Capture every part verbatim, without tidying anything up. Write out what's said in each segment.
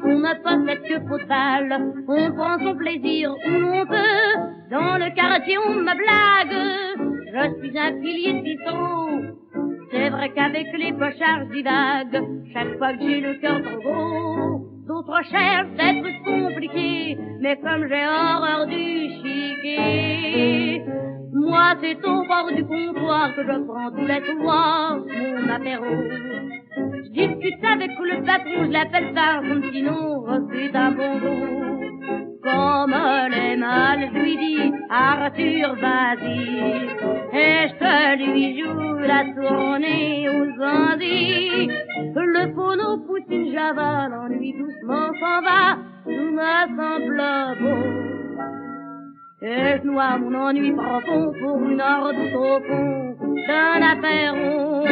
on ne possède que faux dalle, on prend son plaisir où l'on peut. Dans le quartier on me blague, je suis un pilier de bistrot. C'est vrai qu'avec les pochards j'y vague, chaque fois que j'ai le cœur trop gros. D'autres cherchent des trucs compliqués, mais comme j'ai horreur du chiquet, moi c'est au bord du comptoir que je prends tous les soirs mon apéro. Je discute avec le patron, je l'appelle par son petit nom, c'est un bon dos. Comme les mâles, je lui dis, Arthur, vas-y, et je te lui joue la tournée aux Antilles. Le phono pousse une java, l'ennui doucement s'en va, tout me semble beau. Et je noie mon ennui profond pour une heure douce au fond d'un apéro.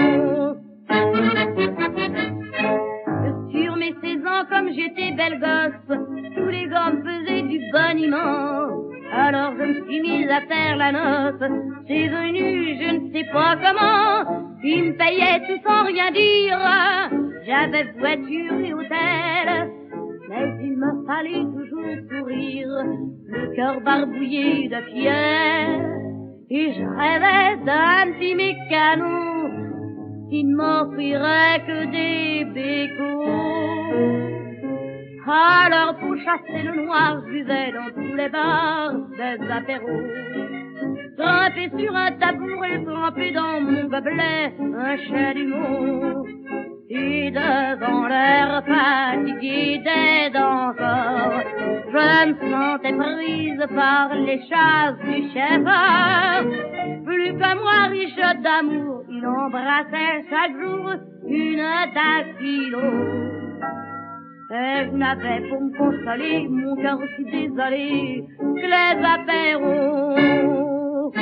Sur mes seize ans, comme j'étais belle gosse, tous les gars me faisaient du boniment. Alors je me suis mise à faire la noce. C'est venu, je ne sais pas comment. Ils me payaient tout sans rien dire. J'avais voiture et hôtel, mais il me fallait toujours sourire, le cœur barbouillé de pierre. Et je rêvais d'un petit mécano qui ne m'offrirait que des bécots. Alors pour chasser le noir, je buvais dans tous les bars des apéros. Trempé sur un tabouret, trempé dans mon gobelet, un chalumeau. Et devant l'air fatigué des danseurs, je me sentais prise par les chasses du chauffeur. Plus que moi, riche d'amour, il embrassait chaque jour une dactylo. Et je n'avais pour me consoler mon cœur aussi désolé que les apéros.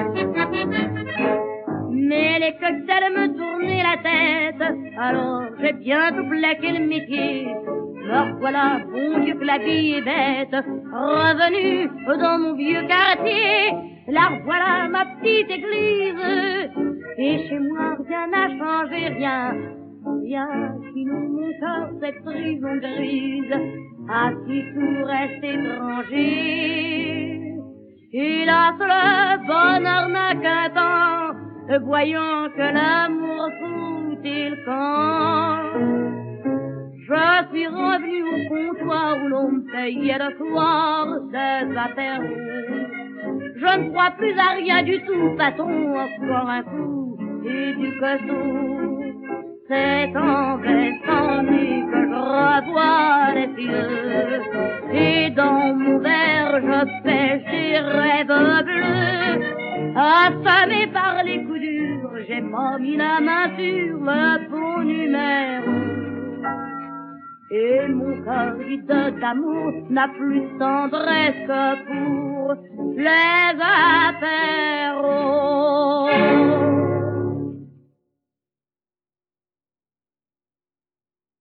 Mais les cocktails me tournaient la tête, alors j'ai bientôt plaqué le métier. Alors voilà, bon Dieu que la vie est bête, revenue dans mon vieux quartier. Là voilà ma petite église, et chez moi rien n'a changé, rien. Rien qui nous montre cette prison grise, à qui tout reste étranger. Hélas, le bonheur n'a qu'un temps, voyant que l'amour foutait le camp. Je suis revenu au comptoir où l'on me payait le soir des apéros. Je ne crois plus à rien du tout, patron, encore un coup et du coteau. C'est en baissant nu que je revois les cieux, et dans mon verre je pêche des rêves bleus. Affamé par les coups durs, j'ai pas mis la main sur le bon numéro. Et mon cœur vide d'amour n'a plus de tendresse que pour les apéros.